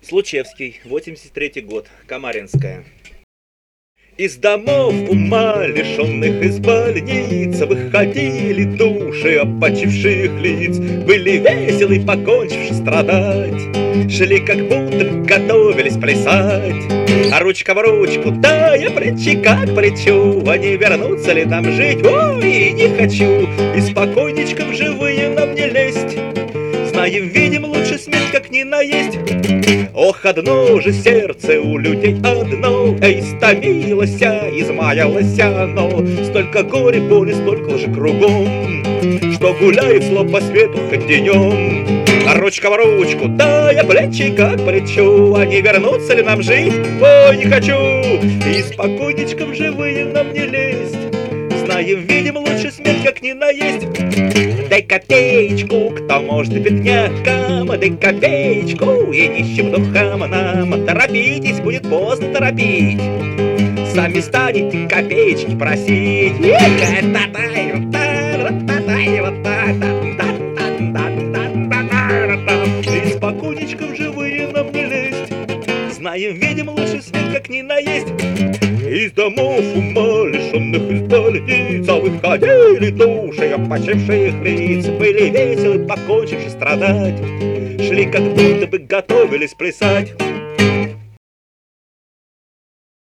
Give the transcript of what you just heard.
Случевский, 83-й год, Камаринская. Из домов ума лишенных, из больниц выходили души опочивших лиц. Были веселы, покончивши страдать, шли, как будто готовились плясать. А ручка в ручку, да я плечи как плечу, а не вернуться ли нам жить? Ой, не хочу, и спокойничко в живые нам не лезть. Знаем, видим, лучше смерть, как не наесть. Ох, одно же сердце у людей одно, эй, стомилось, измаялось оно. Столько горя, боли, столько лжи кругом, что гуляет зло по свету хоть днем. А ручка в ручку, да я плечи как плечу, а не вернуться ли нам жить? Ой, не хочу, и спокойничко в живые нам не лезть. Знаем, видим, лучше смерть, как не наесть. Дай копеечку, кто может беднякам, дай копеечку и нищим духам нам. Торопитесь, будет поздно торопить, сами станете копеечки просить. И спокойничко в живые нам не лезть. Знаем, видим, лучше смерть, как не наесть. Из домов ума лишенных, из больниц выходили души опочивших лиц. Были веселы, покончивши страдать, шли, как будто бы готовились плясать.